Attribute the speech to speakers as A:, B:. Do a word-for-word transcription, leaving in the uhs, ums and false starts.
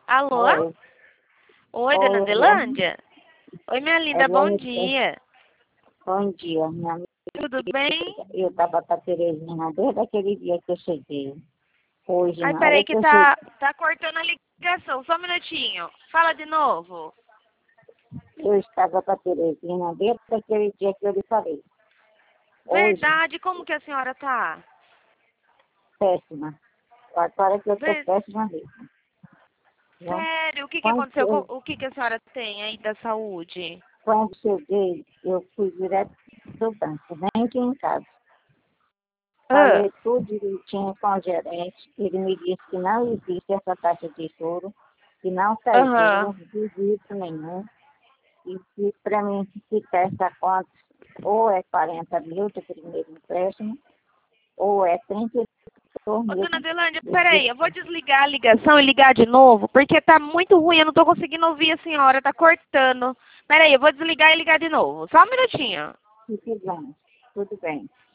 A: Alô?
B: Oi.
A: Oi, dona
B: Oi,
A: Adelândia? Oi, minha linda, bom
B: Eliane,
A: dia.
B: bom dia, minha amiga.
A: Tudo bem?
B: Eu estava com a Terezinha desde aquele dia que eu cheguei. Hoje,
A: Ai,
B: na hora
A: peraí
B: que
A: que
B: eu
A: tá,
B: cheguei,
A: tá cortando a ligação. Só um minutinho. Fala de novo.
B: eu estava com a Terezinha desde aquele dia que eu lhe falei. Hoje,
A: Verdade, como que a senhora tá?
B: péssima. Agora que eu estou
A: Ver-
B: péssima mesmo. Viu?
A: Sério, o que que
B: Quando
A: aconteceu?
B: eu,
A: Com- O que que a senhora tem aí da saúde?
B: quando cheguei, eu fui direto do banco, nem aqui em casa.
A: Ah,
B: Falei tudo direitinho com o gerente. Ele me disse que não existe essa taxa de juro, que não sai
A: aham.
B: juro de jeito nenhum. E que para mim ficar essa conta ou é quarenta mil do primeiro empréstimo, ou é trinta e dois
A: Ô,
B: mil
A: dona Adelândia,
B: do
A: peraí, eu vou
B: segundo.
A: desligar a ligação e ligar de novo, porque tá muito ruim, eu não tô conseguindo ouvir a senhora, tá cortando. Peraí, eu vou desligar e ligar de novo. Só um minutinho.
B: Fique bem, tudo bem.